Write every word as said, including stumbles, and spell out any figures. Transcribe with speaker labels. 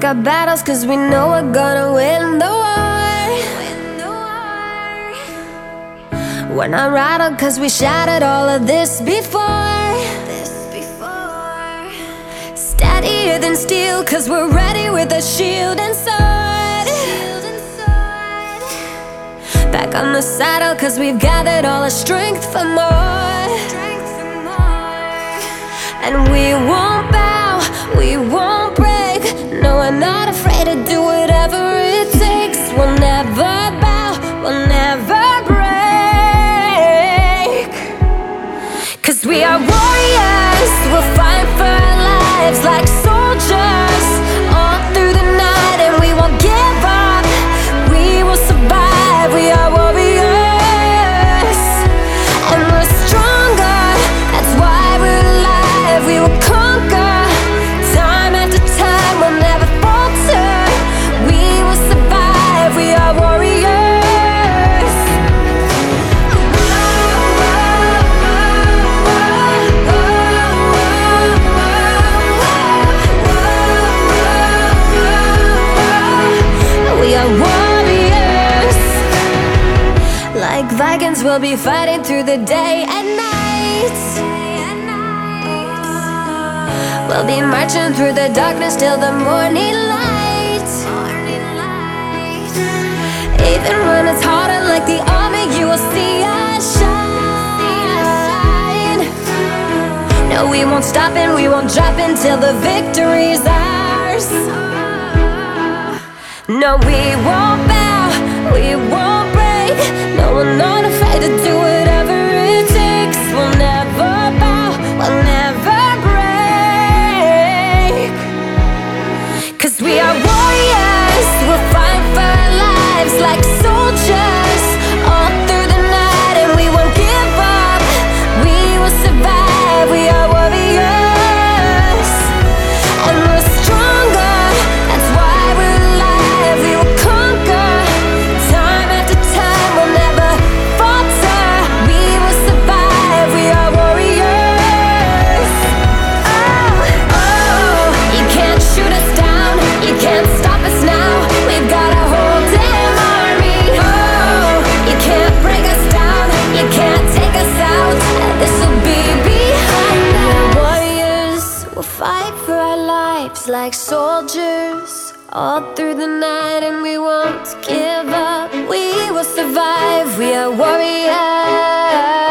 Speaker 1: pick our battles cause we know we're gonna win the war. We're not rattled cause we shattered all of this before. Steadier than steel cause we're ready with a shield and sword. Back on the saddle cause we've gathered all our strength for more. And we won't bow, we won't break. No, we're not afraid to do whatever it takes. We'll never bow, we'll never break. Cause we are warriors, we'll fight for our lives like soldiers all through the night, and we won't give up. We will survive, we are warriors, and we're stronger, that's why we're alive. We will conquer, time after time, we'll never falter. We will survive, we are warriors. We are warriors. Like Vikings, we'll be fighting through the day and night. We'll be marching through the darkness till the morning light. Even when it's harder, like the army, you will see us shine. No, we won't stop and we won't drop until the victory's ours. No, we won't bow, we won't break. No, we're not afraid to do whatever it takes. We'll never bow, we'll never break. Cause we are warriors, we'll fight for our lives like soldiers all through the night, and we won't give up. We will survive, we are warriors, and we're stronger, that's why we're alive. We will conquer, time after time, we'll never falter. We will survive, we are warriors. Oh, oh, you can't shoot us down, you can't stop us now. We've got a whole damn army. Oh, you can't break us down, you can't take us out. This'll be behind us. We're warriors, we'll fight for our lives like soldiers all through the night, and we won't give up. We will survive, we are warriors.